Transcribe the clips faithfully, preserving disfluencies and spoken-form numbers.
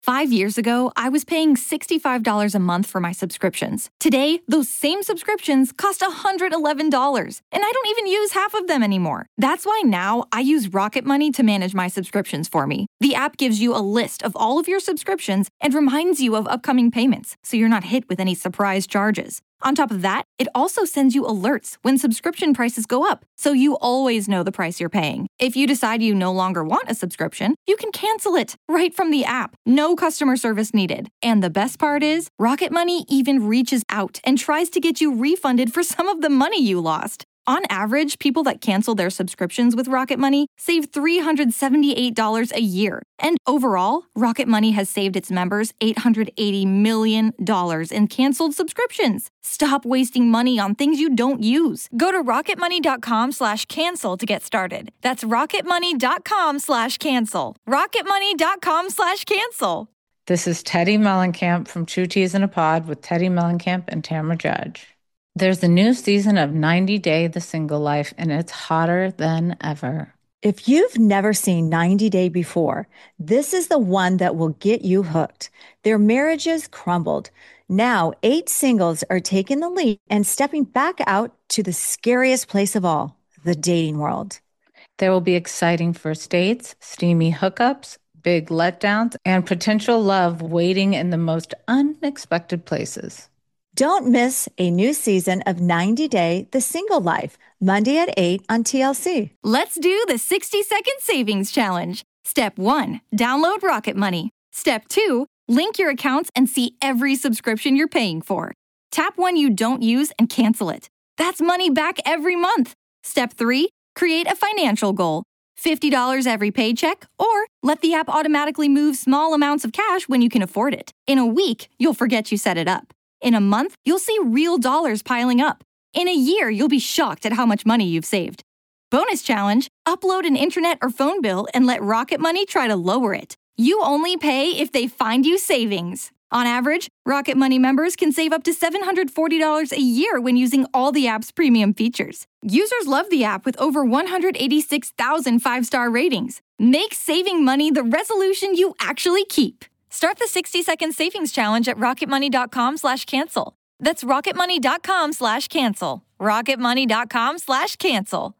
Five years ago, I was paying sixty-five dollars a month for my subscriptions. Today, those same subscriptions cost one hundred eleven dollars, and I don't even use half of them anymore. That's why now I use Rocket Money to manage my subscriptions for me. The app gives you a list of all of your subscriptions and reminds you of upcoming payments, so you're not hit with any surprise charges. On top of that, it also sends you alerts when subscription prices go up, so you always know the price you're paying. If you decide you no longer want a subscription, you can cancel it right from the app. No customer service needed. And the best part is, Rocket Money even reaches out and tries to get you refunded for some of the money you lost. On average, people that cancel their subscriptions with Rocket Money save three hundred seventy-eight dollars a year. And overall, Rocket Money has saved its members eight hundred eighty million dollars in canceled subscriptions. Stop wasting money on things you don't use. Go to rocketmoney.com slash cancel to get started. That's rocketmoney.com slash cancel. rocketmoney.com slash cancel. This is Teddi Mellencamp from Two Teas in a Pod with Teddi Mellencamp and Tamra Judge. There's a new season of ninety Day The Single Life, and it's hotter than ever. If you've never seen ninety Day before, this is the one that will get you hooked. Their marriages crumbled. Now, eight singles are taking the lead and stepping back out to the scariest place of all, the dating world. There will be exciting first dates, steamy hookups, big letdowns, and potential love waiting in the most unexpected places. Don't miss a new season of ninety Day The Single Life, Monday at eight on T L C. Let's do the sixty second savings challenge. Step one, download Rocket Money. Step two, link your accounts and see every subscription you're paying for. Tap one you don't use and cancel it. That's money back every month. Step three, create a financial goal. fifty dollars every paycheck, or let the app automatically move small amounts of cash when you can afford it. In a week, you'll forget you set it up. In a month, you'll see real dollars piling up. In a year, you'll be shocked at how much money you've saved. Bonus challenge, upload an internet or phone bill and let Rocket Money try to lower it. You only pay if they find you savings. On average, Rocket Money members can save up to seven hundred forty dollars a year when using all the app's premium features. Users love the app with over one hundred eighty-six thousand five-star ratings. Make saving money the resolution you actually keep. Start the sixty second savings challenge at rocketmoney.com slash cancel. That's rocketmoney.com slash cancel. rocketmoney.com slash cancel.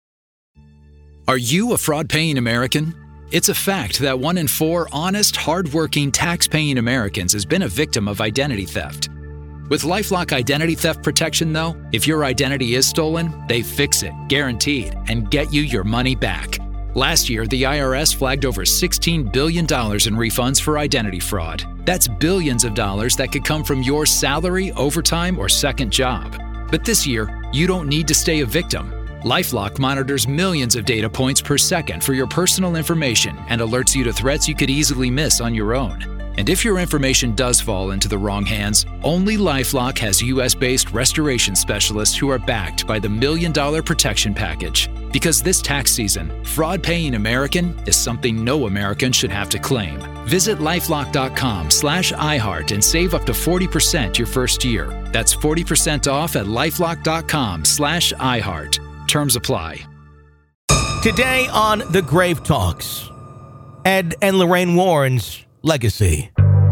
Are you a fraud-paying American? It's a fact that one in four honest, hard-working, tax-paying Americans has been a victim of identity theft. With LifeLock Identity Theft Protection, though, if your identity is stolen, they fix it, guaranteed, and get you your money back. Last year, the I R S flagged over sixteen billion dollars in refunds for identity fraud. That's billions of dollars that could come from your salary, overtime, or second job. But this year, you don't need to stay a victim. LifeLock monitors millions of data points per second for your personal information and alerts you to threats you could easily miss on your own. And if your information does fall into the wrong hands, only LifeLock has U S-based restoration specialists who are backed by the Million Dollar Protection Package. Because this tax season, fraud-paying American is something no American should have to claim. Visit lifelock.com slash iHeart and save up to forty percent your first year. That's forty percent off at lifelock.com slash iHeart. Terms apply. Today on The Grave Talks, Ed and Lorraine Warren's legacy.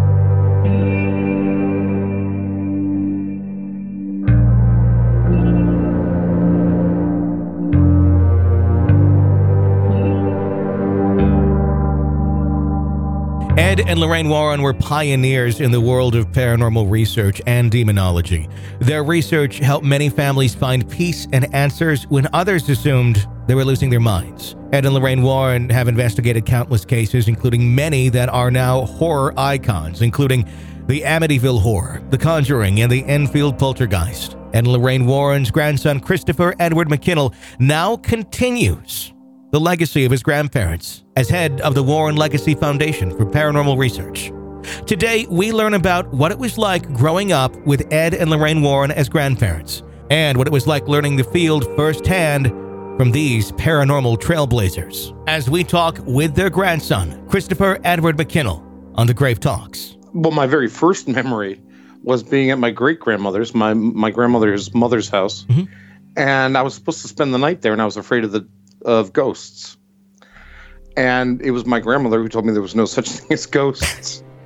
Ed and Lorraine Warren were pioneers in the world of paranormal research and demonology. Their research helped many families find peace and answers when others assumed they were losing their minds. Ed and Lorraine Warren have investigated countless cases, including many that are now horror icons, including the Amityville Horror, The Conjuring, and the Enfield Poltergeist. Ed and Lorraine Warren's grandson, Christopher Edward McKinnell, now continues the legacy of his grandparents as head of the Warren Legacy Foundation for Paranormal Research. Today, we learn about what it was like growing up with Ed and Lorraine Warren as grandparents, and what it was like learning the field firsthand from these paranormal trailblazers, as we talk with their grandson, Christopher Edward McKinnell, on The Grave Talks. Well, my very first memory was being at my great-grandmother's, my my grandmother's mother's house, mm-hmm. and I was supposed to spend the night there, and I was afraid of the of ghosts. And it was my grandmother who told me there was no such thing as ghosts.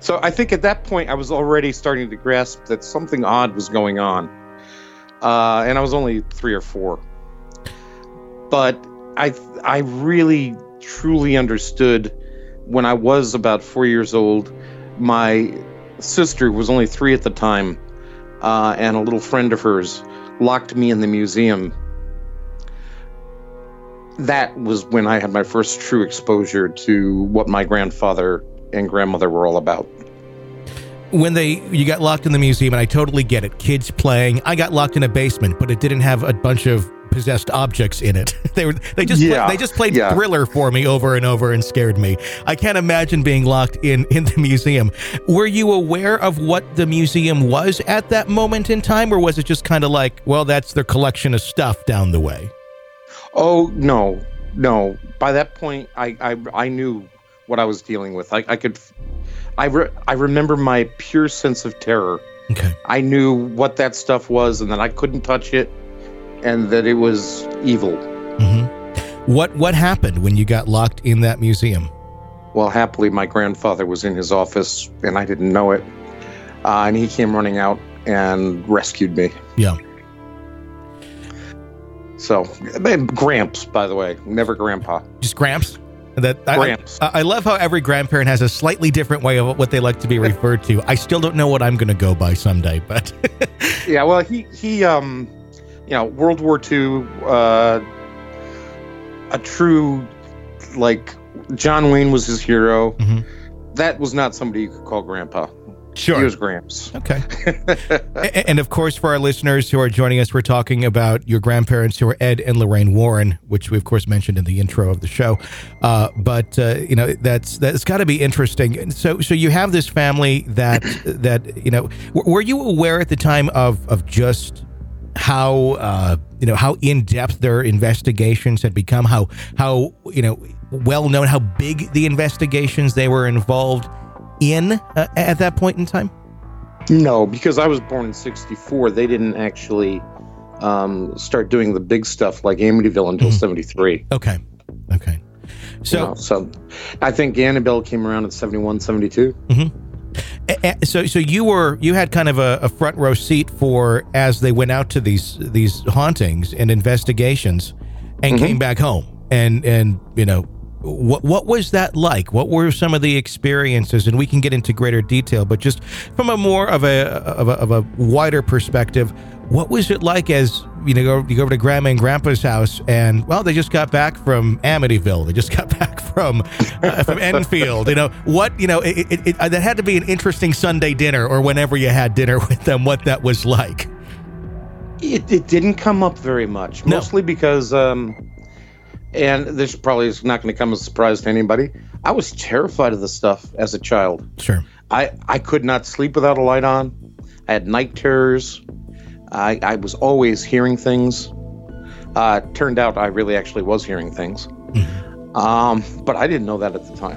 So I think at that point I was already starting to grasp that something odd was going on. Uh, and I was only three or four. But I I really, truly understood when I was about four years old. My sister was only three at the time, uh, and a little friend of hers locked me in the museum. That was when I had my first true exposure to what my grandfather and grandmother were all about. When they you got locked in the museum, and I totally get it, kids playing. I got locked in a basement, but it didn't have a bunch of possessed objects in it. they were they just yeah. play, they just played yeah. Thriller for me over and over and scared me. I can't imagine being locked in in the museum. Were you aware of what the museum was at that moment in time, or was it just kind of like, well, that's their collection of stuff down the way? Oh no, no. By that point, I I, I knew what I was dealing with. I, I could, I re, I remember my pure sense of terror. Okay. I knew what that stuff was, and that I couldn't touch it, and that it was evil. Mm-hmm. What what happened when you got locked in that museum? Well, happily, my grandfather was in his office, and I didn't know it. Uh, and he came running out and rescued me. Yeah. So, Gramps, by the way, never Grandpa. Just Gramps? That Gramps. I, I love how every grandparent has a slightly different way of what they like to be referred to. I still don't know what I'm going to go by someday, but yeah. Well, he he um, you know, World War Two, uh, a true like John Wayne was his hero. Mm-hmm. That was not somebody you could call Grandpa. Sure. He was Gramps. Okay. And of course, for our listeners who are joining us, we're talking about your grandparents, who are Ed and Lorraine Warren, which we of course mentioned in the intro of the show. Uh, but uh, you know, that's that's got to be interesting. So, so you have this family that that you know. W- were you aware at the time of of just how uh, you know how in depth their investigations had become? How how you know well known, how big the investigations they were involved in uh, at that point in time? No, because I was born in sixty-four. They didn't actually um, start doing the big stuff like Amityville until mm-hmm. seventy-three. Okay. Okay. So, you know, so I think Annabelle came around in seventy-one, seventy-two. Mm-hmm. So, so you were you had kind of a, a front row seat for as they went out to these these hauntings and investigations, and mm-hmm. came back home, and and you know. What what was that like? What were some of the experiences? And we can get into greater detail, but just from a more of a of a, of a wider perspective, what was it like as you know you go over to Grandma and Grandpa's house, and well, they just got back from Amityville, they just got back from uh, from Enfield. You know what? You know it, it, it, that had to be an interesting Sunday dinner, or whenever you had dinner with them. What that was like? It it didn't come up very much, mostly no. because. Um, And this probably is not going to come as a surprise to anybody. I was terrified of the stuff as a child. Sure. I, I could not sleep without a light on. I had night terrors. I, I was always hearing things. Uh, turned out I really actually was hearing things. Mm-hmm. Um, but I didn't know that at the time.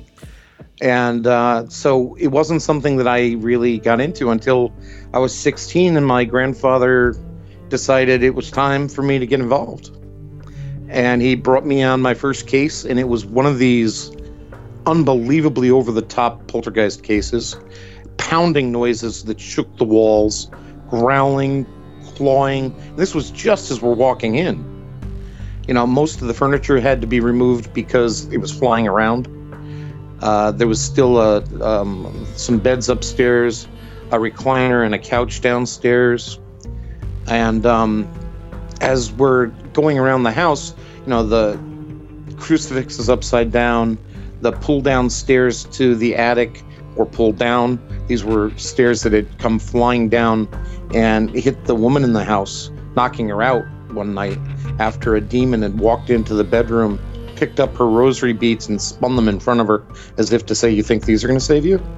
And uh, so it wasn't something that I really got into until I was sixteen, and my grandfather decided it was time for me to get involved. And he brought me on my first case, and it was one of these unbelievably over-the-top poltergeist cases, pounding noises that shook the walls, growling, clawing. This was just as we're walking in. You know, most of the furniture had to be removed because it was flying around. Uh, there was still a, um, some beds upstairs, a recliner, and a couch downstairs. And um, as we're going around the house, you know, the crucifix is upside down. The pull-down stairs to the attic were pulled down. These were stairs that had come flying down and hit the woman in the house, knocking her out one night after a demon had walked into the bedroom, picked up her rosary beads and spun them in front of her as if to say, "You think these are going to save you?"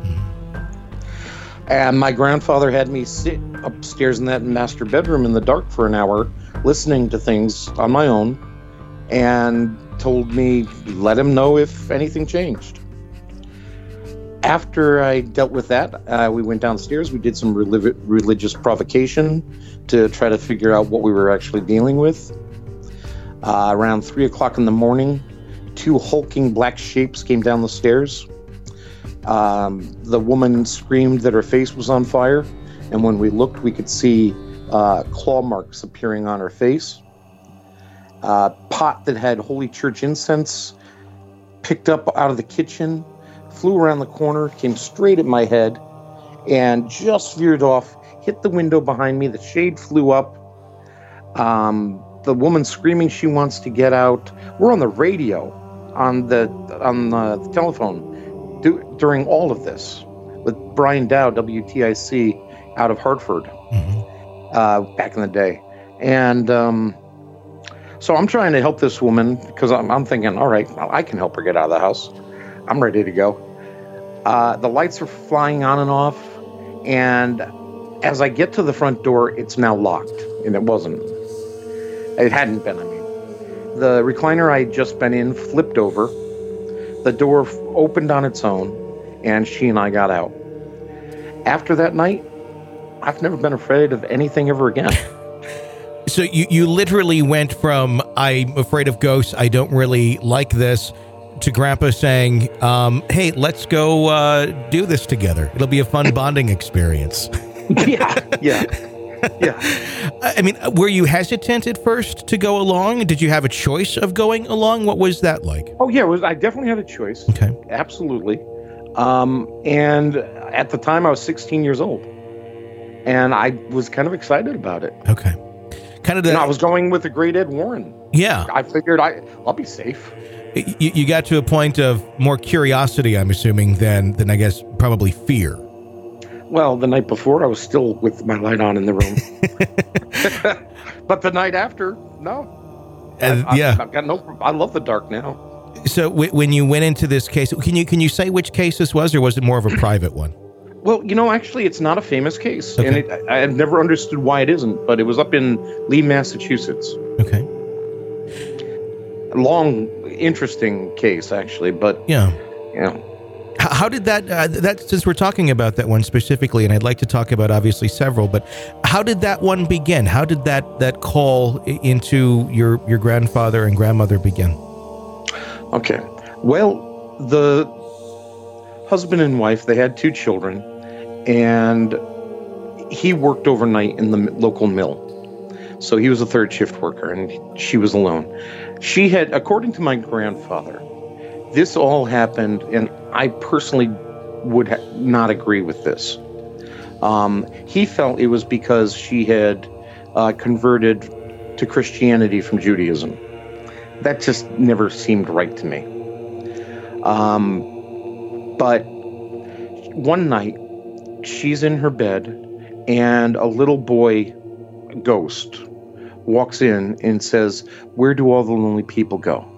And my grandfather had me sit upstairs in that master bedroom in the dark for an hour, listening to things on my own, and told me, let him know if anything changed. After I dealt with that, uh, we went downstairs. We did some relig- religious provocation to try to figure out what we were actually dealing with. Uh, around three o'clock in the morning, two hulking black shapes came down the stairs. Um, the woman screamed that her face was on fire, and when we looked, we could see uh, claw marks appearing on her face. Uh, pot that had Holy Church incense picked up out of the kitchen, flew around the corner, came straight at my head, and just veered off, hit the window behind me. The shade flew up. Um, the woman screaming she wants to get out. We're on the radio, on the on the telephone, do, during all of this with Brian Dow, W T I C, out of Hartford, mm-hmm. uh, back in the day, and um, so I'm trying to help this woman because I'm, I'm thinking, all right, well, I can help her get out of the house. I'm ready to go. Uh, the lights are flying on and off, and as I get to the front door, it's now locked, and it wasn't. It hadn't been, I mean. The recliner I had just been in flipped over. The door f- opened on its own, and she and I got out. After that night, I've never been afraid of anything ever again. So you, you literally went from, I'm afraid of ghosts, I don't really like this, to Grandpa saying, um, hey, let's go uh, do this together. It'll be a fun bonding experience. yeah, yeah. Yeah. I mean, were you hesitant at first to go along? Did you have a choice of going along? What was that like? Oh, yeah. It was, I definitely had a choice. Okay. Absolutely. Um, and at the time, I was sixteen years old. And I was kind of excited about it. Okay. Kind of the, and I was going with the great Ed Warren. Yeah. I figured I, I'll be safe. You, you got to a point of more curiosity, I'm assuming, than, than I guess, probably fear. Well, the night before, I was still with my light on in the room. But the night after, no. Uh, I, yeah. I, I've got no, I love the dark now. So w- when you went into this case, can you can you say which case this was, or was it more of a private one? Well, you know, actually, it's not a famous case. Okay. And it, I, I've never understood why it isn't, but it was up in Lee, Massachusetts. Okay. Long, interesting case, actually, but, yeah. you know. How did that, uh, that, since we're talking about that one specifically, and I'd like to talk about obviously several, but how did that one begin? How did that, that call into your, your grandfather and grandmother begin? Okay. Well, the husband and wife, they had two children, and he worked overnight in the local mill. So he was a third shift worker, and she was alone. She had, according to my grandfather, this all happened, and I personally would ha- not agree with this. Um, he felt it was because she had uh, converted to Christianity from Judaism. That just never seemed right to me. Um, but one night, she's in her bed, and a little boy ghost walks in and says, "Where do all the lonely people go?"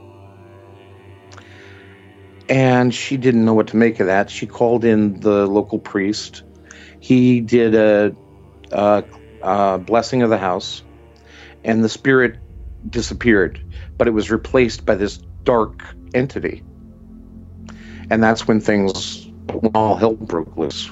And she didn't know what to make of that. She called in the local priest. He did a, a, a blessing of the house, and the spirit disappeared, but it was replaced by this dark entity. And that's when things, all hell broke loose.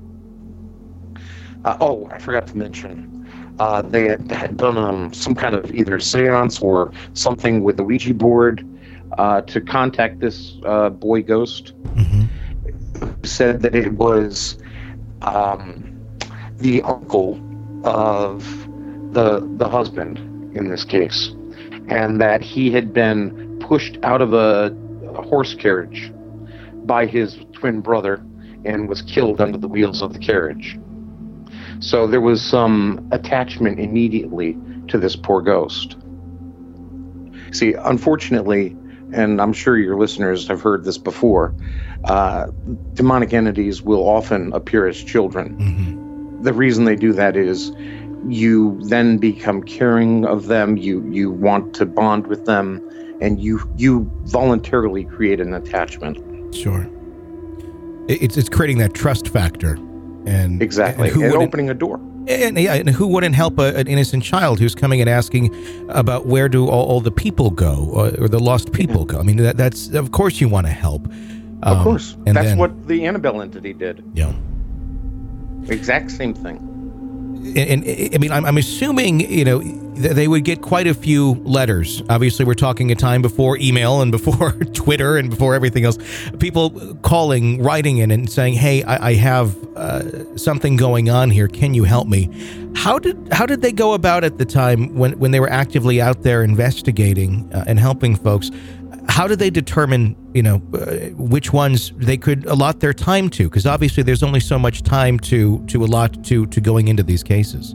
Uh, oh, I forgot to mention, uh, they had, had done um, some kind of either seance or something with the Ouija board uh, to contact this uh, boy ghost. Mm-hmm. Said that it was um, the uncle of the the husband in this case, and that he had been pushed out of a, a horse carriage by his twin brother and was killed under the wheels of the carriage. So there was some attachment immediately to this poor ghost. See, unfortunately, and I'm sure your listeners have heard this before, uh, demonic entities will often appear as children. Mm-hmm. The reason they do that is you then become caring of them, you you want to bond with them, and you you voluntarily create an attachment. Sure. It's it's creating that trust factor. And exactly, and, and opening a door. And, yeah, and who wouldn't help a, an innocent child who's coming and asking about where do all, all the people go, or, or the lost people yeah. go? I mean, that, that's of course you want to help. Um, of course, and that's then, what the Annabelle entity did. Yeah, exact same thing. And, and I mean, I'm, I'm assuming, you know, th- they would get quite a few letters. Obviously, we're talking a time before email and before Twitter and before everything else. People calling, writing in and saying, hey, I, I have uh, something going on here. Can you help me? How did how did they go about at the time when, when they were actively out there investigating uh, and helping folks? How did they determine, you know, uh, which ones they could allot their time to? Because obviously there's only so much time to to allot to to going into these cases.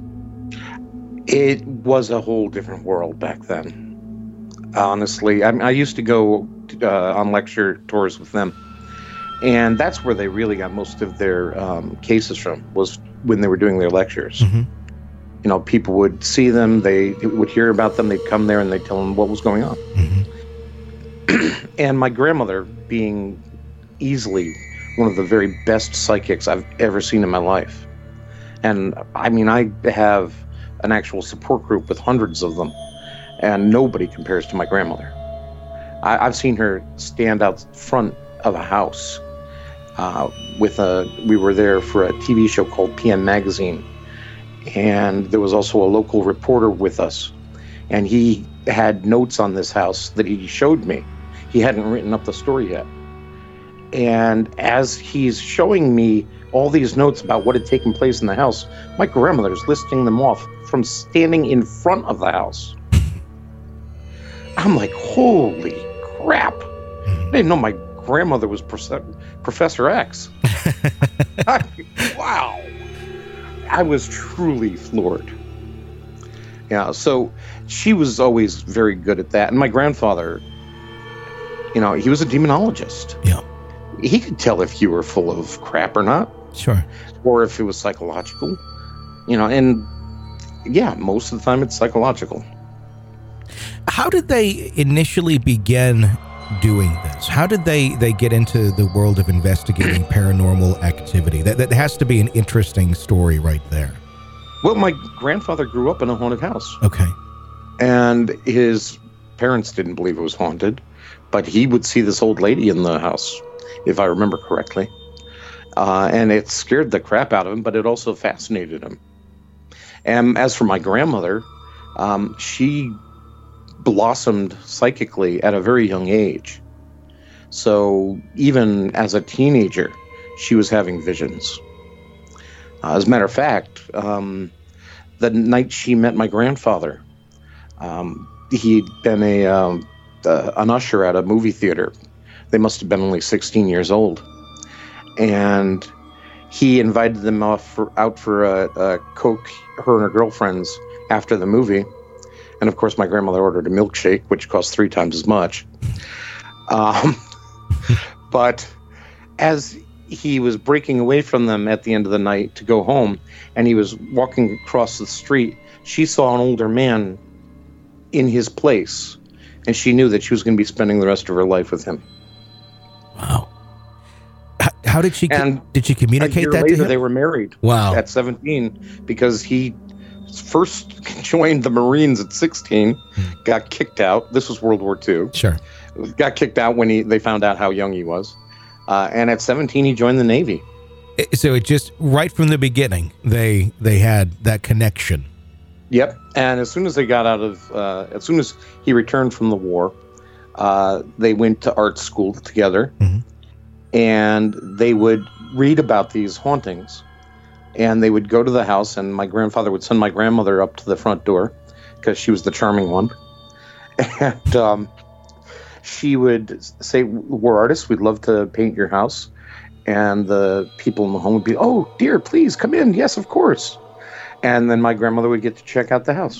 It was a whole different world back then. Honestly, I, I used to go uh, on lecture tours with them, and that's where they really got most of their um, cases from, was when they were doing their lectures. Mm-hmm. You know, people would see them, they would hear about them, they'd come there and they'd tell them what was going on. Mm-hmm. And my grandmother, being easily one of the very best psychics I've ever seen in my life. And I mean, I have an actual support group with hundreds of them, and nobody compares to my grandmother. I, I've seen her stand out front of a house uh, with a, we were there for a T V show called P M Magazine. And there was also a local reporter with us. And he had notes on this house that he showed me. He hadn't written up the story yet. And as he's showing me all these notes about what had taken place in the house, my grandmother's listing them off from standing in front of the house. I'm like, holy crap. I didn't know my grandmother was Professor X. I, wow. I was truly floored. Yeah, so she was always very good at that. And my grandfather, you know, he was a demonologist. Yeah. He could tell if you were full of crap or not. Sure. Or if it was psychological. You know, and yeah, most of the time it's psychological. How did they initially begin doing this? How did they, they get into the world of investigating paranormal activity? That that has to be an interesting story right there. Well, my grandfather grew up in a haunted house. Okay. And his parents didn't believe it was haunted, but he would see this old lady in the house, if I remember correctly. Uh, and it scared the crap out of him, but it also fascinated him. And as for my grandmother, um, she blossomed psychically at a very young age. So even as a teenager, she was having visions. Uh, as a matter of fact, um, the night she met my grandfather, um, he'd been a um, uh, an usher at a movie theater. They must have been only sixteen years old. And he invited them off for, out for a, a Coke, her and her girlfriends, after the movie. And of course, my grandmother ordered a milkshake, which cost three times as much. Um, but as he was breaking away from them at the end of the night to go home, and he was walking across the street, she saw an older man in his place, and she knew that she was going to be spending the rest of her life with him. Wow. How, how did she and did she communicate a year that later, to him? They were married. Wow. At seventeen, because he first joined the Marines at sixteen, got kicked out. This was World War Two. Sure. Got kicked out when he they found out how young he was. Uh, and at seventeen, he joined the Navy. So it just, right from the beginning, they they had that connection. Yep. And as soon as they got out of, uh, as soon as he returned from the war, uh, they went to art school together. Mm-hmm. And they would read about these hauntings. And they would go to the house, and my grandfather would send my grandmother up to the front door because she was the charming one. And um, she would say, we're artists, we'd love to paint your house. And the people in the home would be, oh, dear, please come in. Yes, of course. And then my grandmother would get to check out the house.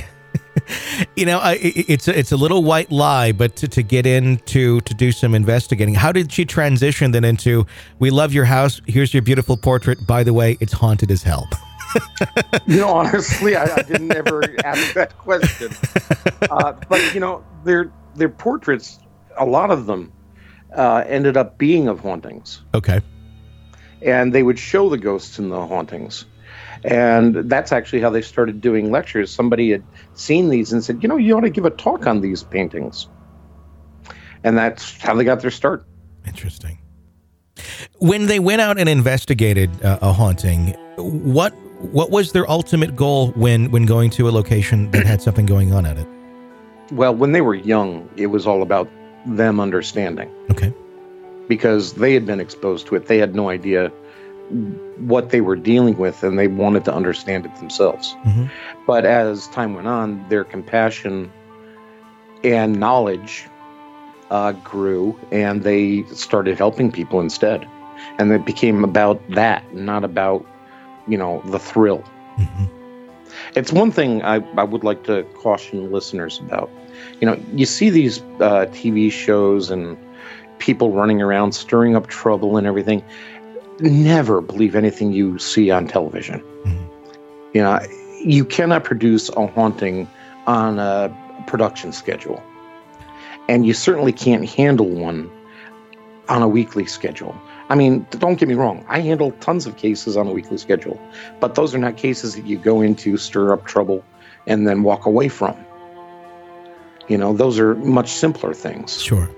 You know, I, it's a, it's a little white lie, but to, to get into to do some investigating, how did she transition then into, we love your house, here's your beautiful portrait, by the way, it's haunted as hell? You know, honestly, I, I didn't ever ask that question. Uh, but, you know, their their portraits, a lot of them uh, ended up being of hauntings. Okay. And they would show the ghosts in the hauntings. And that's actually how they started doing lectures. Somebody had seen these and said, you know, you ought to give a talk on these paintings. And that's how they got their start. Interesting. When they went out and investigated uh, a haunting, what what was their ultimate goal when, when going to a location that had something going on at it? Well, when they were young, it was all about them understanding. Okay. Because they had been exposed to it. They had no idea what they were dealing with, and they wanted to understand it themselves. Mm-hmm. But as time went on, their compassion and knowledge uh, grew, and they started helping people instead. And it became about that, not about, you know, the thrill. Mm-hmm. It's one thing I, I would like to caution listeners about. You know, you see these uh, T V shows and people running around stirring up trouble and everything. Never believe anything you see on television. Mm-hmm. You know, you cannot produce a haunting on a production schedule. And you certainly can't handle one on a weekly schedule. I mean, don't get me wrong. I handle tons of cases on a weekly schedule, but those are not cases that you go into, stir up trouble, and then walk away from. You know, those are much simpler things. Sure.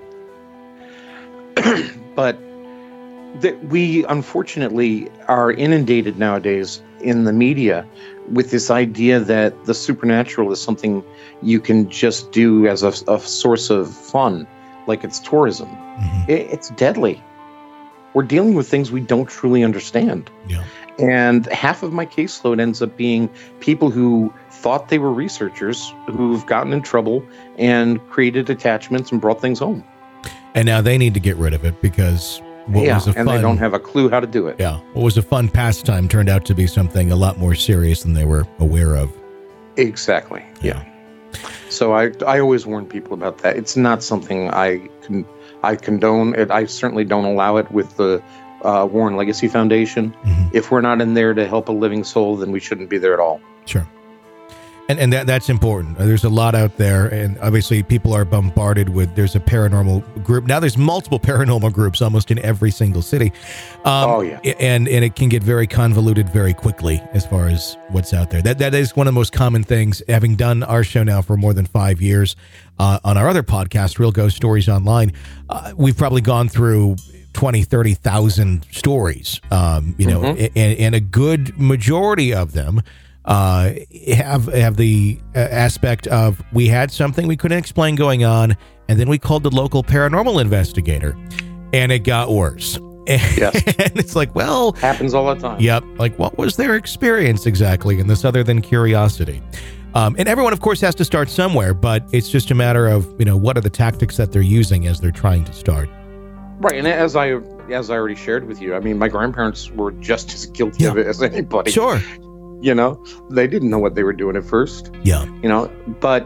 But that we unfortunately are inundated nowadays in the media with this idea that the supernatural is something you can just do as a, a source of fun, like it's tourism. Mm-hmm. It, it's deadly. We're dealing with things we don't truly understand. Yeah. And half of my caseload ends up being people who thought they were researchers who've gotten in trouble and created attachments and brought things home. And now they need to get rid of it because what yeah, was a and fun, they don't have a clue how to do it. Yeah, what was a fun pastime turned out to be something a lot more serious than they were aware of. Exactly. Yeah. So I I always warn people about that. It's not something I can I condone. It, I certainly don't allow it with the uh, Warren Legacy Foundation. Mm-hmm. If we're not in there to help a living soul, then we shouldn't be there at all. Sure. And and that that's important. There's a lot out there, and obviously people are bombarded with, there's a paranormal group. Now there's multiple paranormal groups almost in every single city. Um, oh, yeah. And and it can get very convoluted very quickly as far as what's out there. That That is one of the most common things, having done our show now for more than five years uh, on our other podcast, Real Ghost Stories Online. Uh, we've probably gone through twenty, thirty thousand stories, um, you know, Mm-hmm. and, and a good majority of them uh have have the uh, aspect of, we had something we couldn't explain going on, and then we called the local paranormal investigator and it got worse. Yes. And it's like, well, happens all the time. Yep. Like, what was their experience exactly in this other than curiosity? Um, and everyone, of course, has to start somewhere, but it's just a matter of, you know, what are the tactics that they're using as they're trying to start. Right. And as I as I already shared with you, I mean, my grandparents were just as guilty Yeah. of it as anybody. Sure. You know, they didn't know what they were doing at first. Yeah. You know, but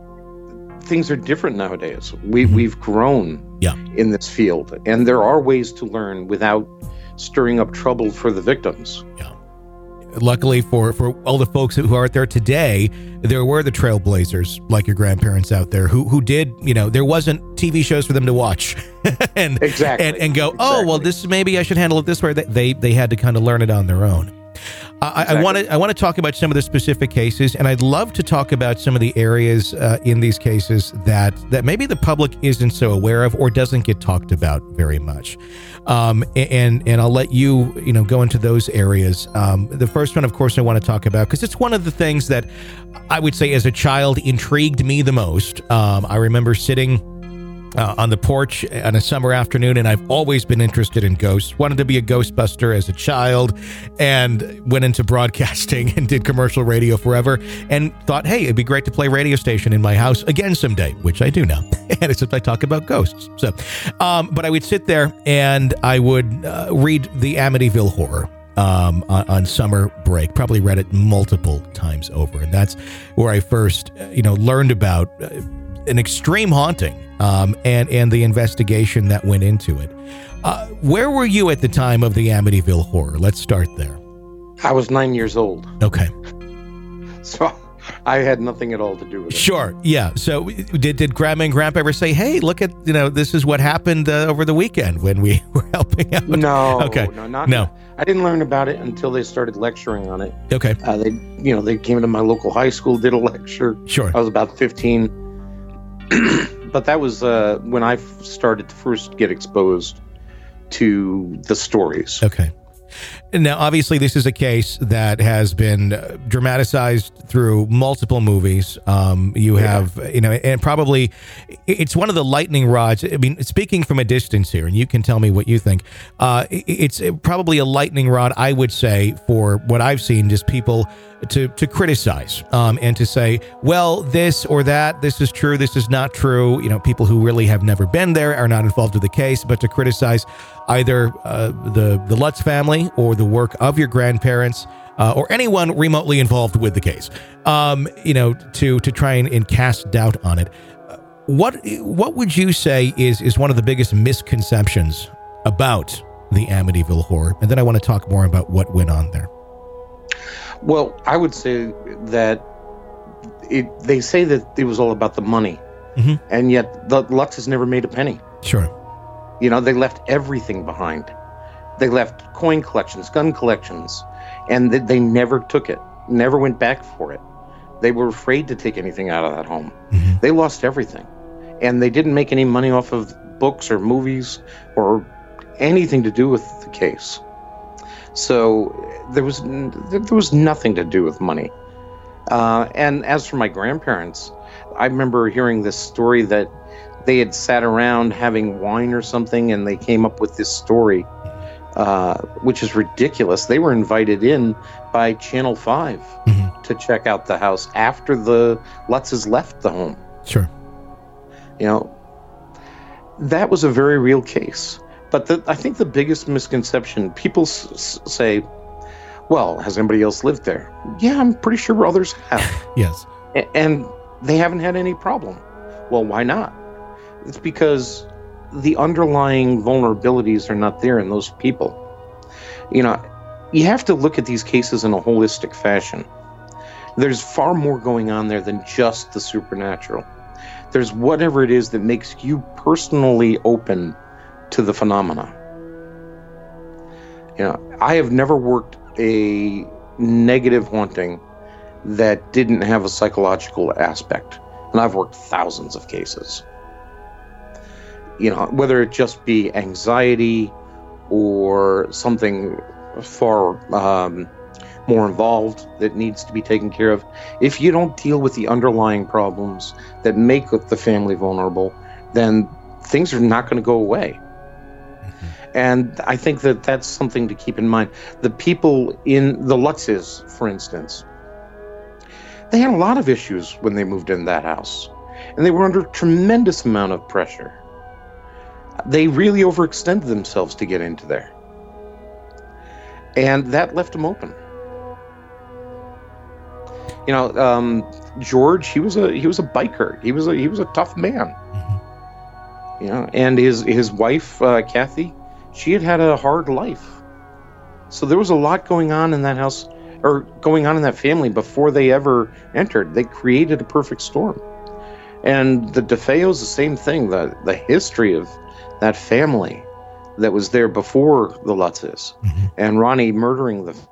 things are different nowadays. We, we've grown Yeah. in this field, and there are ways to learn without stirring up trouble for the victims. Yeah. Luckily for, for all the folks who are out there today, there were the trailblazers like your grandparents out there who who did, you know, there wasn't T V shows for them to watch and, Exactly. and and go, Exactly. oh, well, this maybe I should handle it this way. They they, they had to kind of learn it on their own. I, Exactly. I want to I want to talk about some of the specific cases, and I'd love to talk about some of the areas uh, in these cases that that maybe the public isn't so aware of or doesn't get talked about very much. Um, and and I'll let you you know go into those areas. Um, the first one, of course, I want to talk about because it's one of the things that I would say as a child intrigued me the most. Um, I remember sitting Uh, on the porch on a summer afternoon, and I've always been interested in ghosts. Wanted to be a Ghostbuster as a child, and went into broadcasting and did commercial radio forever, and thought, hey, it'd be great to play radio station in my house again someday, which I do now. And it's just I talk about ghosts. So, um, but I would sit there and I would uh, read the Amityville Horror um, on, on summer break. Probably read it multiple times over, and that's where I first, uh, you know, learned about Uh, an extreme haunting um, and, and the investigation that went into it. Uh, where were you at the time of the Amityville Horror? Let's start there. I was nine years old, Okay. so I had nothing at all to do with it. Sure. Yeah. So did, did Grandma and Grandpa ever say, hey, look at, you know, this is what happened uh, over the weekend when we were helping out? No. Okay. No, not, No. I didn't learn about it until they started lecturing on it. Okay. Uh, they, you know, they came to my local high school, did a lecture. Sure. I was about fifteen. But that was uh, when I f- started to first get exposed to the stories. Okay. Now, obviously, this is a case that has been uh, dramatized through multiple movies. Um, you have, you know, and probably it's one of the lightning rods. I mean, speaking from a distance here, and you can tell me what you think, uh, it's probably a lightning rod, I would say, for what I've seen, just people to to criticize um, and to say, well, this or that, this is true, this is not true. You know, people who really have never been there, are not involved with the case, but to criticize either uh, the, the Lutz family or the work of your grandparents uh, or anyone remotely involved with the case, um, you know, to to try and, and cast doubt on it. What what would you say is, is one of the biggest misconceptions about the Amityville Horror? And then I want to talk more about what went on there. Well, I would say that it, they say that it was all about the money, mm-hmm. and yet the Lutz has never made a penny. Sure. You know, they left everything behind. They left coin collections, gun collections, and they, they never took it, never went back for it. They were afraid to take anything out of that home. Mm-hmm. They lost everything, and they didn't make any money off of books or movies or anything to do with the case. So there was there was nothing to do with money. Uh, and as for my grandparents, I remember hearing this story that they had sat around having wine or something, and they came up with this story, uh, which is ridiculous. They were invited in by Channel five mm-hmm. to check out the house after the Lutzes left the home. Sure. You know, that was a very real case. But the, I think the biggest misconception, people s- say, well, has anybody else lived there? Yeah, I'm pretty sure others have. Yes. A- and they haven't had any problem. Well, why not? It's because the underlying vulnerabilities are not there in those people. You know, you have to look at these cases in a holistic fashion. There's far more going on there than just the supernatural. There's whatever it is that makes you personally open to the phenomena. You know, I have never worked a negative haunting that didn't have a psychological aspect, and I've worked thousands of cases. You know, whether it just be anxiety or something far um, more involved that needs to be taken care of, if you don't deal with the underlying problems that make the family vulnerable, then things are not going to go away. And I think that that's something to keep in mind. The people in the Lutzes, for instance, they had a lot of issues when they moved in that house, and they were under a tremendous amount of pressure. They really overextended themselves to get into there, and that left them open. You know, um, George, he was a he was a biker. He was a he was a tough man. Mm-hmm. You know, and his his wife, uh, Kathy, she had had a hard life. So there was a lot going on in that house, or going on in that family before they ever entered. They created a perfect storm. And the DeFeos, the same thing. The the history of that family that was there before the Lutzes, mm-hmm. and Ronnie murdering the.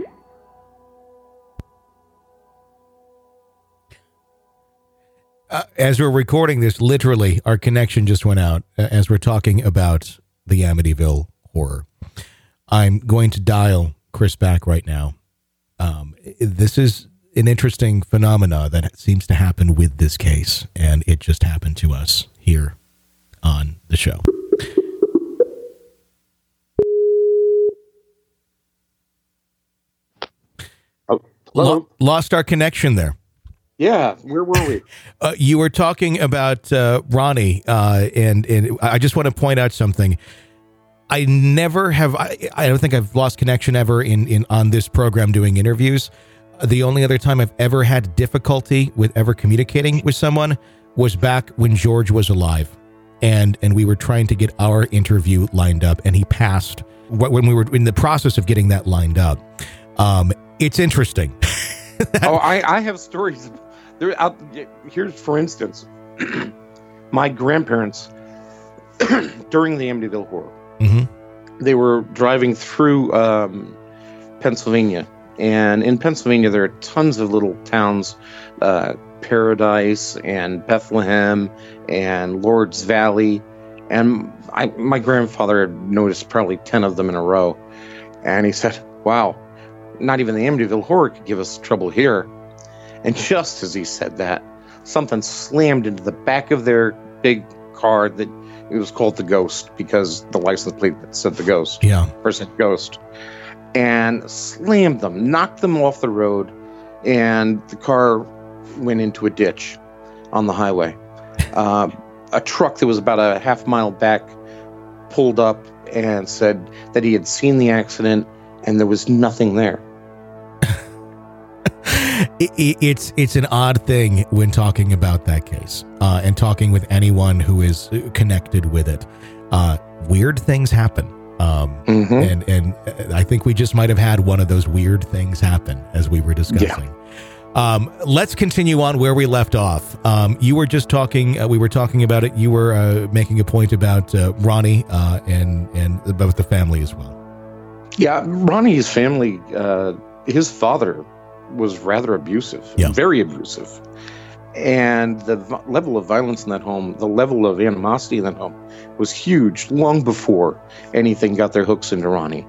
Uh, as we're recording this, literally, our connection just went out uh, as we're talking about the Amityville Horror. I'm going to dial Chris back right now. Um, this is an interesting phenomena that seems to happen with this case, and it just happened to us here on the show. Oh, Lo- lost our connection there. Yeah, where were we? uh, you were talking about uh, Ronnie, uh, and and I just want to point out something. I never have. I, I don't think I've lost connection ever in, in on this program doing interviews. The only other time I've ever had difficulty with ever communicating with someone was back when George was alive, and and we were trying to get our interview lined up, and he passed when we were in the process of getting that lined up. Um, it's interesting. oh, I, I have stories. There, out, here's, for instance, my grandparents, during the Amityville Horror, mm-hmm. they were driving through um, Pennsylvania. And in Pennsylvania, there are tons of little towns, uh, Paradise and Bethlehem and Lord's Valley. And I, my grandfather had noticed probably ten of them in a row. And he said, wow, not even the Amityville Horror could give us trouble here. And just as he said that, something slammed into the back of their big car that it was called the Ghost because the license plate said the Ghost. Yeah. Or said Ghost. And slammed them, knocked them off the road, and the car went into a ditch on the highway. Uh, a truck that was about a half mile back pulled up and said that he had seen the accident and there was nothing there. it, it, it's it's an odd thing when talking about that case uh, and talking with anyone who is connected with it. Uh, weird things happen. Um, mm-hmm. and, and I think we just might have had one of those weird things happen as we were discussing. Yeah. Um, let's continue on where we left off. Um, you were just talking, uh, we were talking about it. You were uh, making a point about uh, Ronnie uh, and, and about the family as well. Yeah, Ronnie's family, uh, his father was rather abusive, yeah. very abusive. And the v- level of violence in that home, the level of animosity in that home was huge long before anything got their hooks into Ronnie.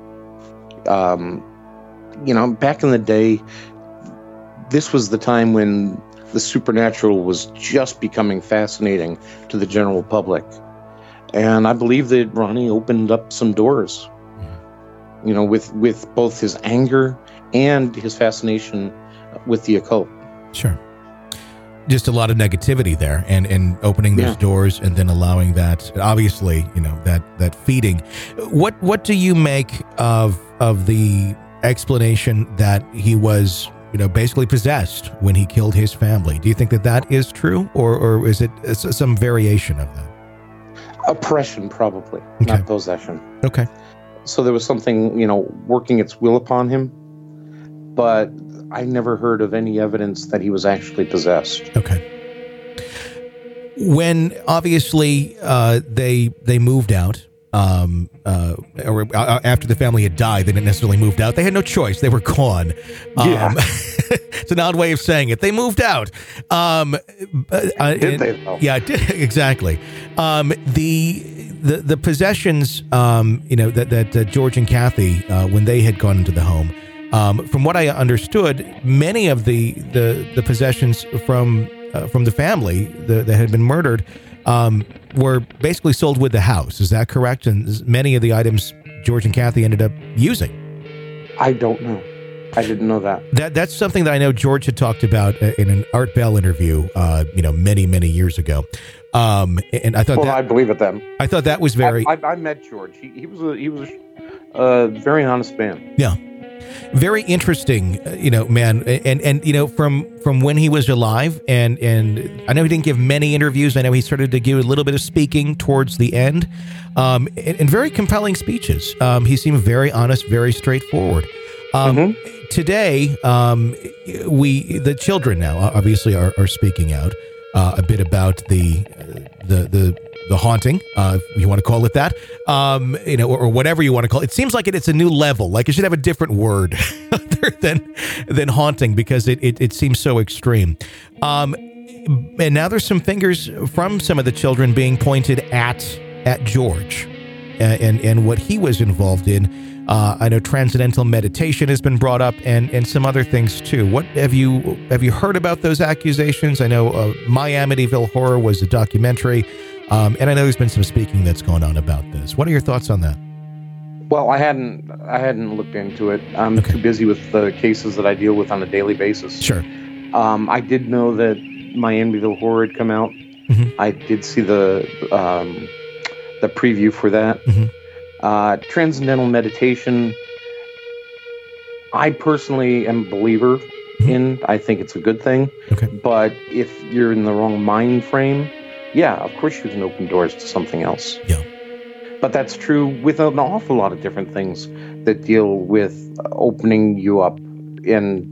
Um, you know, back in the day, this was the time when the supernatural was just becoming fascinating to the general public. And I believe that Ronnie opened up some doors, you know, with, with both his anger and his fascination with the occult. Sure. Just a lot of negativity there, and, and opening those yeah. doors and then allowing that, obviously, you know, that, that feeding. What what do you make of of the explanation that he was, you know, basically possessed when he killed his family? Do you think that that is true, or, or is it some variation of that? Oppression, probably, okay. Not possession. Okay. So there was something, you know, working its will upon him, but I never heard of any evidence that he was actually possessed. Okay. When obviously uh, they they moved out, um, uh, or uh, after the family had died, they didn't necessarily moved out. They had no choice; they were gone. Um, yeah. It's an odd way of saying it. They moved out. Um, uh, did and, they? Though? Yeah, did, exactly. Um, the the the possessions, um, you know, that that uh, George and Kathy, uh, when they had gone into the home. Um, from what I understood, many of the the, the possessions from uh, from the family the, that had been murdered um, were basically sold with the house. Is that correct? And many of the items George and Kathy ended up using. I don't know. I didn't know that. That that's something that I know George had talked about in an Art Bell interview, uh, you know, many many years ago. Um, and I thought well, that, I believe it then. I thought that was very. I, I, I met George. He, he was a he was a uh, very honest man. Yeah. Very interesting, you know, man, and and you know, from from when he was alive, and and I know he didn't give many interviews. I know he started to give a little bit of speaking towards the end, um, and, and very compelling speeches. Um, he seemed very honest, very straightforward. Um, mm-hmm. Today, um, we the children now obviously are, are speaking out uh, a bit about the the the. the haunting, uh, if you want to call it that, um, you know, or, or whatever you want to call it. It seems like it, it's a new level. Like it should have a different word other than than haunting because it, it, it seems so extreme. Um, and now there's some fingers from some of the children being pointed at at George and and, and what he was involved in. Uh, I know transcendental meditation has been brought up, and, and some other things too. What have you have you heard about those accusations? I know uh, My Amityville Horror was a documentary. Um, and I know there's been some speaking that's going on about this. What are your thoughts on that? Well, I hadn't I hadn't looked into it. I'm okay. too busy with the cases that I deal with on a daily basis. Sure. Um, I did know that My Amityville Horror had come out. Mm-hmm. I did see the um, the preview for that. Mm-hmm. Uh, transcendental meditation, I personally am a believer mm-hmm. in. I think it's a good thing. Okay. But if you're in the wrong mind frame, yeah, of course you can open doors to something else. Yeah. But that's true with an awful lot of different things that deal with opening you up. And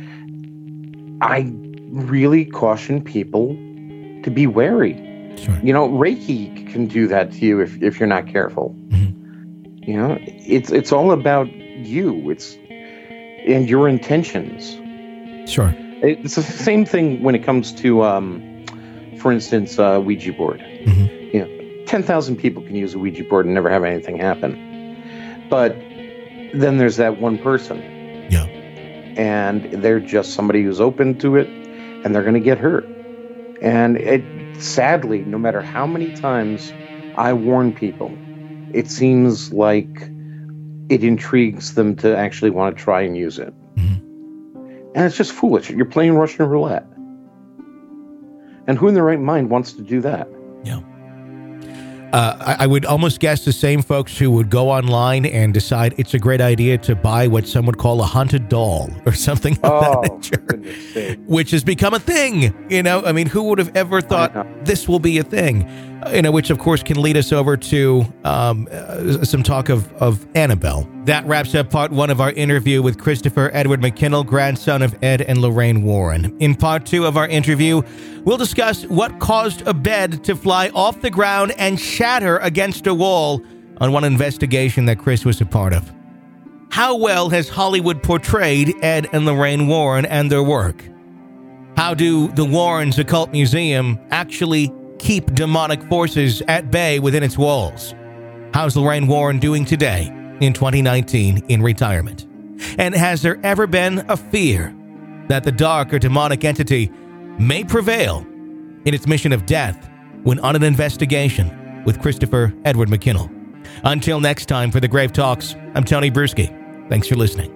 I really caution people to be wary. Sure. You know, Reiki can do that to you if, if you're not careful. Mm-hmm. You know, it's it's all about you. It's and your intentions. Sure. It's the same thing when it comes to, um, for instance, uh, Ouija board. Mm-hmm. You know, ten thousand people can use a Ouija board and never have anything happen. But then there's that one person. Yeah. And they're just somebody who's open to it, and they're going to get hurt. And it, sadly, no matter how many times I warn people, it seems like it intrigues them to actually want to try and use it. Mm-hmm. And it's just foolish. You're playing Russian roulette. And who in their right mind wants to do that? Yeah. Uh, I, I would almost guess the same folks who would go online and decide it's a great idea to buy what some would call a haunted doll or something of oh, that nature, which has become a thing. You know, I mean, who would have ever thought this will be a thing? Uh, you know, which of course can lead us over to um, uh, some talk of, of Annabelle. That wraps up part one of our interview with Christopher Edward McKinnell, grandson of Ed and Lorraine Warren. In part two of our interview, we'll discuss what caused a bed to fly off the ground and shatter against a wall on one investigation that Chris was a part of. How well has Hollywood portrayed Ed and Lorraine Warren and their work? How do the Warrens Occult Museum actually keep demonic forces at bay within its walls? How's Lorraine Warren doing today in twenty nineteen in retirement? And has there ever been a fear that the dark or demonic entity may prevail in its mission of death when on an investigation with Christopher Edward McKinnell? Until next time, for the Grave Talks, I'm Tony Bruschi. Thanks for listening.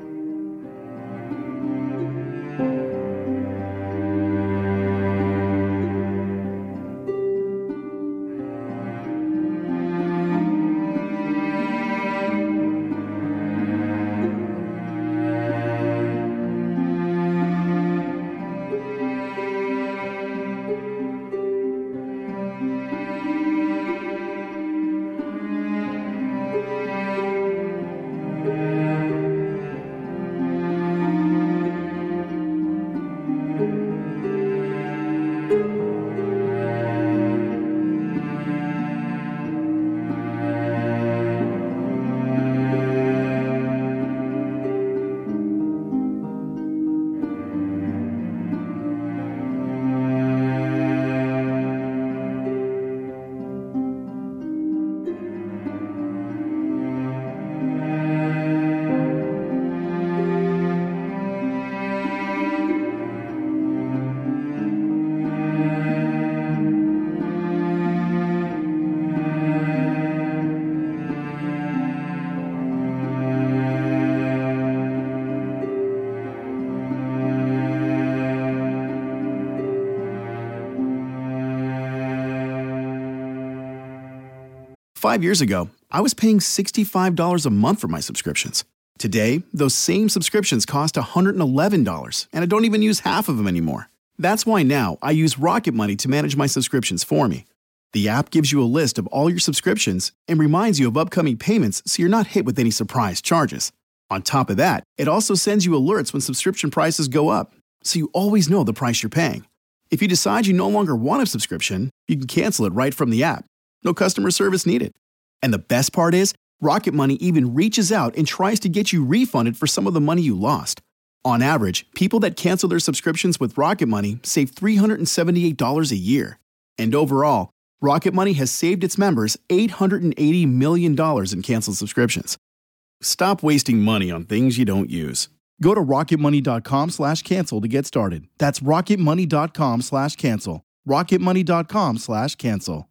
Five years ago, I was paying sixty-five dollars a month for my subscriptions. Today, those same subscriptions cost one hundred eleven dollars, and I don't even use half of them anymore. That's why now I use Rocket Money to manage my subscriptions for me. The app gives you a list of all your subscriptions and reminds you of upcoming payments so you're not hit with any surprise charges. On top of that, it also sends you alerts when subscription prices go up, so you always know the price you're paying. If you decide you no longer want a subscription, you can cancel it right from the app. No customer service needed. And the best part is, Rocket Money even reaches out and tries to get you refunded for some of the money you lost. On average, people that cancel their subscriptions with Rocket Money save three hundred seventy-eight dollars a year. And overall, Rocket Money has saved its members eight hundred eighty million dollars in canceled subscriptions. Stop wasting money on things you don't use. Go to rocketmoney.com slash cancel to get started. That's rocketmoney.com slash cancel. rocketmoney.com slash cancel.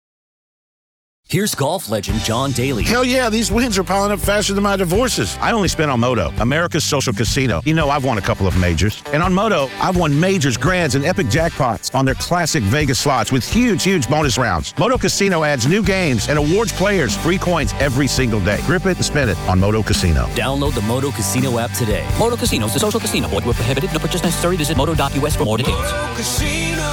Here's golf legend John Daly. Hell yeah, these wins are piling up faster than my divorces. I only spent on Moto, America's social casino. You know, I've won a couple of majors. And on Moto, I've won majors, grands, and epic jackpots on their classic Vegas slots with huge, huge bonus rounds. Moto Casino adds new games and awards players free coins every single day. Grip it and spin it on Moto Casino. Download the Moto Casino app today. Moto Casino is a social casino. Void where prohibited. No purchase necessary. Visit moto dot u s for more details. Moto Casino,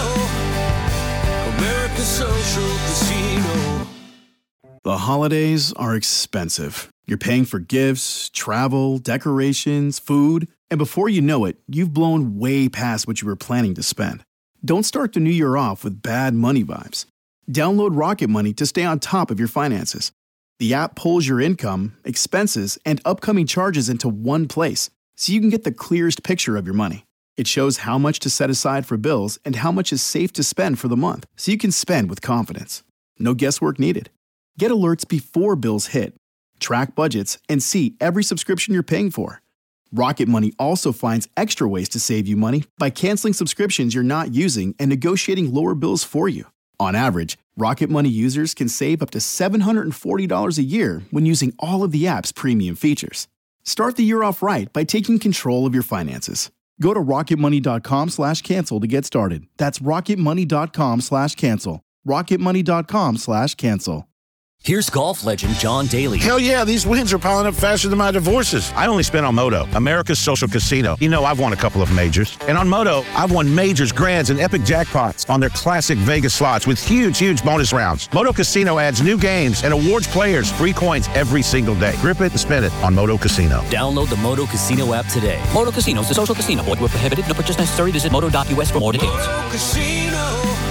America's social casino. The holidays are expensive. You're paying for gifts, travel, decorations, food, and before you know it, you've blown way past what you were planning to spend. Don't start the new year off with bad money vibes. Download Rocket Money to stay on top of your finances. The app pulls your income, expenses, and upcoming charges into one place, so you can get the clearest picture of your money. It shows how much to set aside for bills and how much is safe to spend for the month, so you can spend with confidence. No guesswork needed. Get alerts before bills hit. Track budgets and see every subscription you're paying for. Rocket Money also finds extra ways to save you money by canceling subscriptions you're not using and negotiating lower bills for you. On average, Rocket Money users can save up to seven hundred forty dollars a year when using all of the app's premium features. Start the year off right by taking control of your finances. Go to rocketmoney.com slash cancel to get started. That's rocketmoney.com slash cancel. rocketmoney.com slash cancel. Here's golf legend John Daly. Hell yeah, these wins are piling up faster than my divorces. I only spent on Moto, America's social casino. You know I've won a couple of majors. And on Moto, I've won majors, grands, and epic jackpots on their classic Vegas slots with huge, huge bonus rounds. Moto Casino adds new games and awards players free coins every single day. Grip it and spin it on Moto Casino. Download the Moto Casino app today. Moto Casino is a social casino. Void where prohibited. No purchase necessary. Visit moto dot u s for more details. Moto Casino,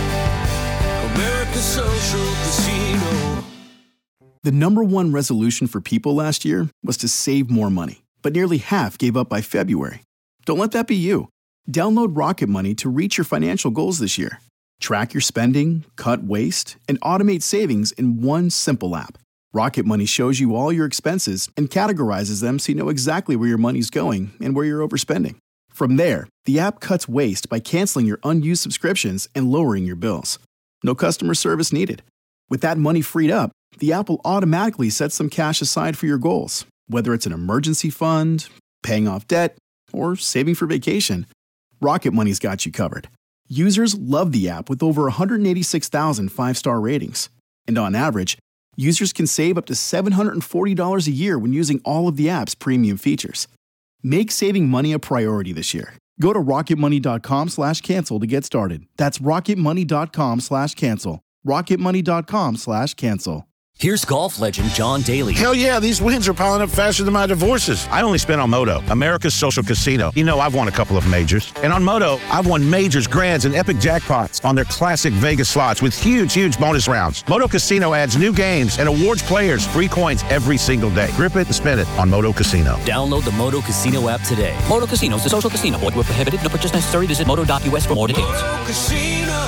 America's social casino. The number one resolution for people last year was to save more money, but nearly half gave up by February. Don't let that be you. Download Rocket Money to reach your financial goals this year. Track your spending, cut waste, and automate savings in one simple app. Rocket Money shows you all your expenses and categorizes them so you know exactly where your money's going and where you're overspending. From there, the app cuts waste by canceling your unused subscriptions and lowering your bills. No customer service needed. With that money freed up, the app will automatically set some cash aside for your goals, whether it's an emergency fund, paying off debt, or saving for vacation. Rocket Money's got you covered. Users love the app with over one hundred eighty-six thousand five-star ratings. And on average, users can save up to seven hundred forty dollars a year when using all of the app's premium features. Make saving money a priority this year. Go to rocketmoney.com slash cancel to get started. That's rocketmoney.com slash cancel. rocketmoney.com slash cancel. Here's golf legend John Daly. Hell yeah, these wins are piling up faster than my divorces. I only spent on Moto, America's social casino. You know I've won a couple of majors. And on Moto, I've won majors, grands, and epic jackpots on their classic Vegas slots with huge, huge bonus rounds. Moto Casino adds new games and awards players free coins every single day. Grip it and spin it on Moto Casino. Download the Moto Casino app today. Moto Casino is a social casino. Void where prohibited. No purchase necessary. Visit moto dot u s for more details. Moto Casino,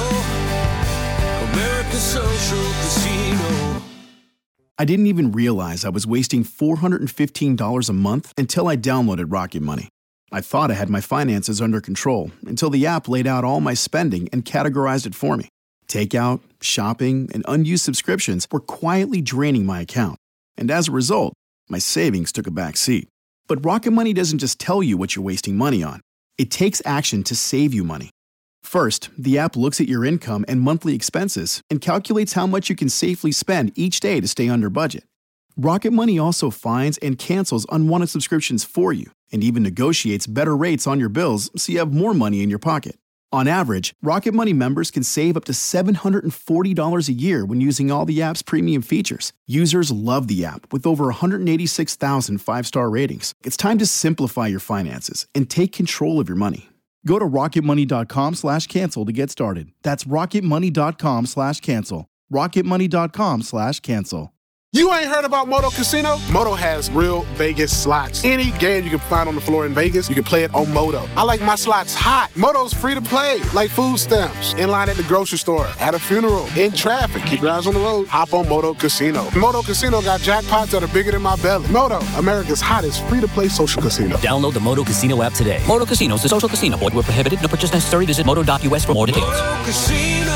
America's social casino. I didn't even realize I was wasting four hundred fifteen dollars a month until I downloaded Rocket Money. I thought I had my finances under control until the app laid out all my spending and categorized it for me. Takeout, shopping, and unused subscriptions were quietly draining my account. And as a result, my savings took a back seat. But Rocket Money doesn't just tell you what you're wasting money on. It takes action to save you money. First, the app looks at your income and monthly expenses and calculates how much you can safely spend each day to stay under budget. Rocket Money also finds and cancels unwanted subscriptions for you and even negotiates better rates on your bills so you have more money in your pocket. On average, Rocket Money members can save up to seven hundred forty dollars a year when using all the app's premium features. Users love the app with over one hundred eighty-six thousand five-star ratings. It's time to simplify your finances and take control of your money. Go to rocketmoney.com slash cancel to get started. That's rocketmoney.com slash cancel. rocketmoney.com slash cancel. You ain't heard about Moto Casino? Moto has real Vegas slots. Any game you can find on the floor in Vegas, you can play it on Moto. I like my slots hot. Moto's free to play, like food stamps. In line at the grocery store, at a funeral, in traffic. Keep your eyes on the road. Hop on Moto Casino. Moto Casino got jackpots that are bigger than my belly. Moto, America's hottest free-to-play social casino. Download the Moto Casino app today. Moto Casino is a social casino. Void where prohibited. No purchase necessary. Visit moto dot u s for more details. Moto Casino,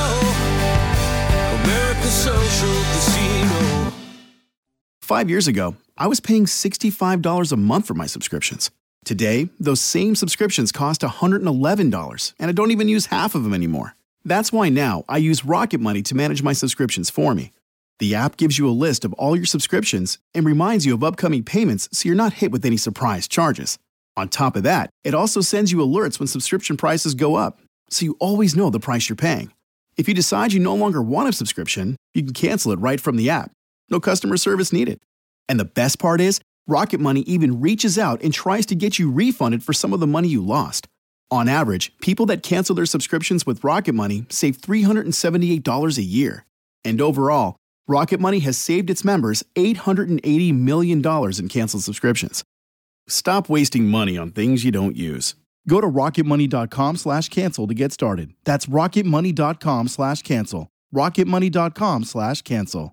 America's social casino. Five years ago, I was paying sixty-five dollars a month for my subscriptions. Today, those same subscriptions cost one hundred eleven dollars, and I don't even use half of them anymore. That's why now I use Rocket Money to manage my subscriptions for me. The app gives you a list of all your subscriptions and reminds you of upcoming payments so you're not hit with any surprise charges. On top of that, it also sends you alerts when subscription prices go up, so you always know the price you're paying. If you decide you no longer want a subscription, you can cancel it right from the app. No customer service needed. And the best part is, Rocket Money even reaches out and tries to get you refunded for some of the money you lost. On average, people that cancel their subscriptions with Rocket Money save three hundred seventy-eight dollars a year. And overall, Rocket Money has saved its members eight hundred eighty million dollars in canceled subscriptions. Stop wasting money on things you don't use. Go to rocketmoney.com slash cancel to get started. That's rocketmoney.com slash cancel. rocketmoney.com slash cancel.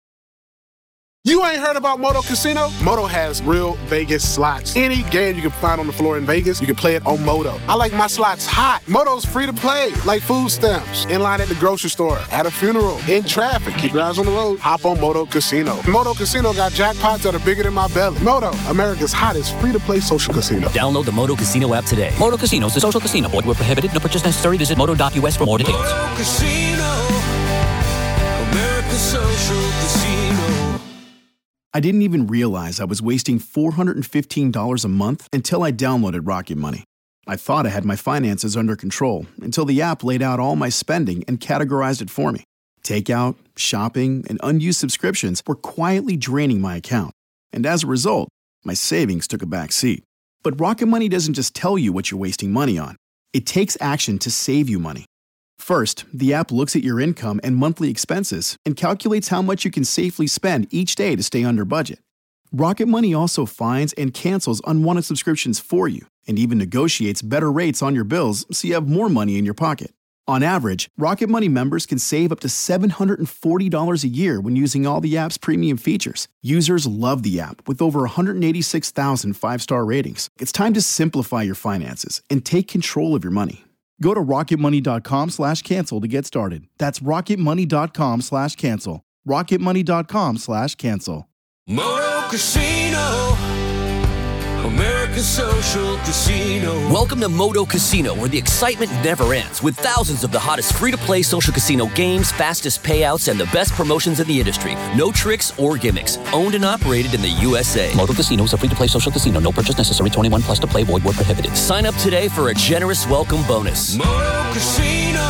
You ain't heard about Moto Casino? Moto has real Vegas slots. Any game you can find on the floor in Vegas, you can play it on Moto. I like my slots hot. Moto's free to play, like food stamps. In line at the grocery store, at a funeral, in traffic. Keep your eyes on the road. Hop on Moto Casino. Moto Casino got jackpots that are bigger than my belly. Moto, America's hottest free-to-play social casino. Download the Moto Casino app today. Moto Casino is a social casino. Void where prohibited. No purchase necessary. Visit moto dot U S for more details. Moto Casino, America's social casino. I didn't even realize I was wasting four hundred fifteen dollars a month until I downloaded Rocket Money. I thought I had my finances under control until the app laid out all my spending and categorized it for me. Takeout, shopping, and unused subscriptions were quietly draining my account. And as a result, my savings took a back seat. But Rocket Money doesn't just tell you what you're wasting money on. It takes action to save you money. First, the app looks at your income and monthly expenses and calculates how much you can safely spend each day to stay under budget. Rocket Money also finds and cancels unwanted subscriptions for you and even negotiates better rates on your bills so you have more money in your pocket. On average, Rocket Money members can save up to seven hundred forty dollars a year when using all the app's premium features. Users love the app with over one hundred eighty-six thousand five-star ratings. It's time to simplify your finances and take control of your money. Go to rocketmoney.com slash cancel to get started. That's rocketmoney.com slash cancel. rocketmoney.com slash cancel. Moto Casino, America's social casino. Welcome to Moto Casino, where the excitement never ends, with thousands of the hottest free-to-play social casino games, fastest payouts, and the best promotions in the industry. No tricks or gimmicks. Owned and operated in the U S A. Moto Casino is a free-to-play social casino. No purchase necessary. twenty-one plus to play. Void where prohibited. Sign up today for a generous welcome bonus. Moto Casino,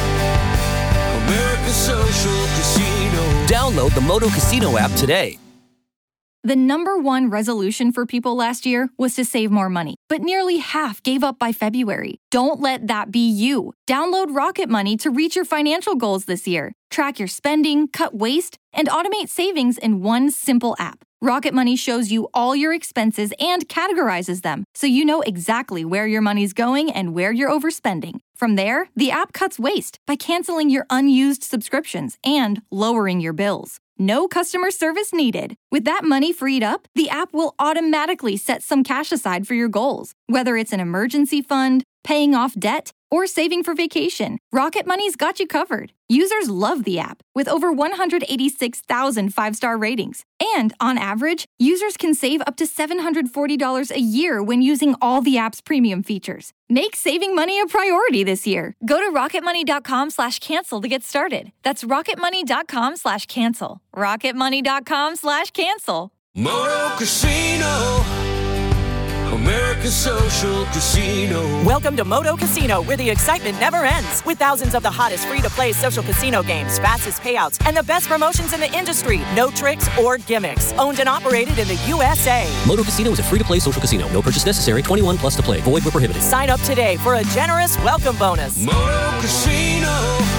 America's social casino. Download the Moto Casino app today. The number one resolution for people last year was to save more money, but nearly half gave up by February. Don't let that be you. Download Rocket Money to reach your financial goals this year. Track your spending, cut waste, and automate savings in one simple app. Rocket Money shows you all your expenses and categorizes them, so you know exactly where your money's going and where you're overspending. From there, the app cuts waste by canceling your unused subscriptions and lowering your bills. No customer service needed. With that money freed up, the app will automatically set some cash aside for your goals, whether it's an emergency fund, paying off debt, or saving for vacation. Rocket Money's got you covered. Users love the app, with over one hundred eighty-six thousand five-star ratings. And on average, users can save up to seven hundred forty dollars a year when using all the app's premium features. Make saving money a priority this year. Go to rocketmoney.com slash cancel to get started. That's rocketmoney.com slash cancel. rocketmoney.com slash cancel. Moto Casino, America's social casino. Welcome to Moto Casino, where the excitement never ends. With thousands of the hottest free-to-play social casino games, fastest payouts, and the best promotions in the industry. No tricks or gimmicks. Owned and operated in the U S A. Moto Casino is a free-to-play social casino. No purchase necessary. twenty-one plus to play. Void where prohibited. Sign up today for a generous welcome bonus. Moto Casino,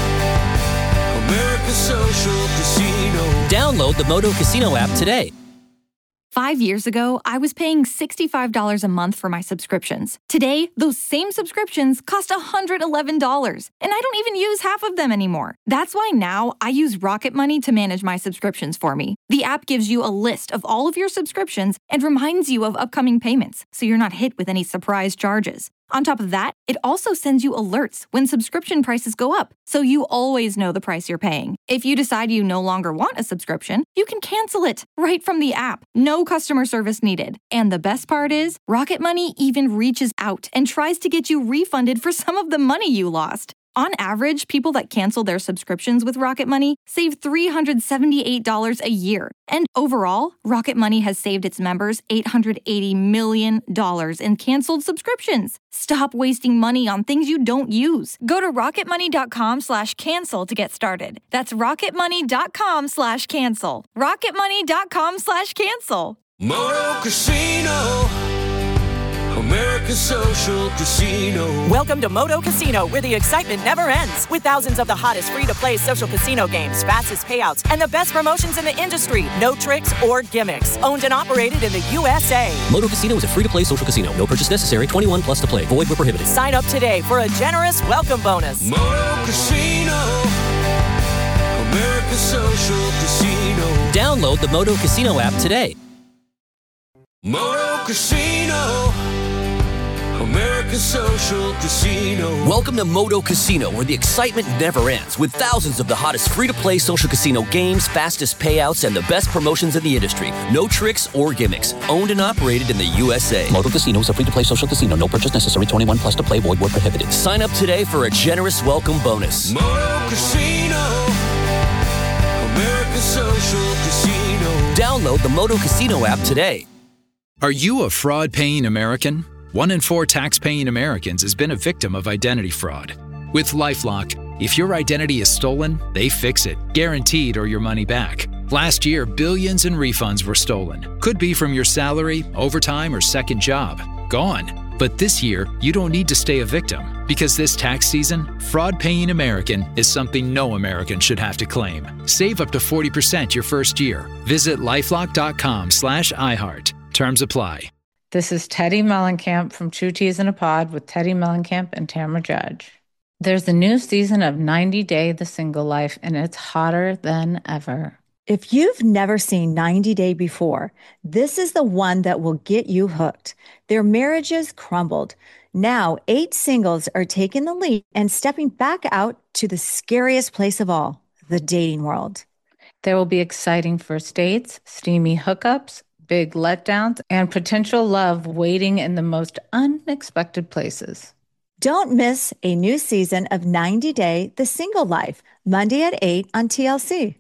America's social casino. Download the Moto Casino app today. Five years ago, I was paying sixty-five dollars a month for my subscriptions. Today, those same subscriptions cost one hundred eleven dollars, and I don't even use half of them anymore. That's why now I use Rocket Money to manage my subscriptions for me. The app gives you a list of all of your subscriptions and reminds you of upcoming payments, so you're not hit with any surprise charges. On top of that, it also sends you alerts when subscription prices go up, so you always know the price you're paying. If you decide you no longer want a subscription, you can cancel it right from the app. No customer service needed. And the best part is, Rocket Money even reaches out and tries to get you refunded for some of the money you lost. On average, people that cancel their subscriptions with Rocket Money save three hundred seventy-eight dollars a year. And overall, Rocket Money has saved its members eight hundred eighty million dollars in canceled subscriptions. Stop wasting money on things you don't use. Go to rocketmoney.com slash cancel to get started. That's rocketmoney.com slash cancel. rocketmoney.com slash cancel. Moto Casino, America's social casino. Welcome to Moto Casino, where the excitement never ends. With thousands of the hottest free-to-play social casino games, fastest payouts, and the best promotions in the industry. No tricks or gimmicks. Owned and operated in the U S A. Moto Casino is a free-to-play social casino. No purchase necessary. twenty-one plus to play. Void where prohibited. Sign up today for a generous welcome bonus. Moto Casino, America's Social Casino. Download the Moto Casino app today. Moto Casino. America's Social Casino. Welcome to Moto Casino, where the excitement never ends, with thousands of the hottest free-to-play social casino games, fastest payouts, and the best promotions in the industry. No tricks or gimmicks. Owned and operated in the U S A. Moto Casino is a free-to-play social casino. No purchase necessary. twenty-one plus to play. Void where prohibited. Sign up today for a generous welcome bonus. Moto Casino. America's Social Casino. Download the Moto Casino app today. Are you a fraud-paying American? One in four tax-paying Americans has been a victim of identity fraud. With LifeLock, if your identity is stolen, they fix it, guaranteed, or your money back. Last year, billions in refunds were stolen. Could be from your salary, overtime, or second job. Gone. But this year, you don't need to stay a victim, because this tax season, fraud-paying American is something no American should have to claim. Save up to forty percent your first year. Visit lifelock.com slash iHeart. Terms apply. This is Teddi Mellencamp from Two Teas in a Pod with Teddi Mellencamp and Tamra Judge. There's a new season of ninety Day the Single Life, and it's hotter than ever. If you've never seen ninety Day before, this is the one that will get you hooked. Their marriages crumbled. Now, eight singles are taking the lead and stepping back out to the scariest place of all, the dating world. There will be exciting first dates, steamy hookups, big letdowns, and potential love waiting in the most unexpected places. Don't miss a new season of ninety Day the Single Life, Monday at eight on T L C.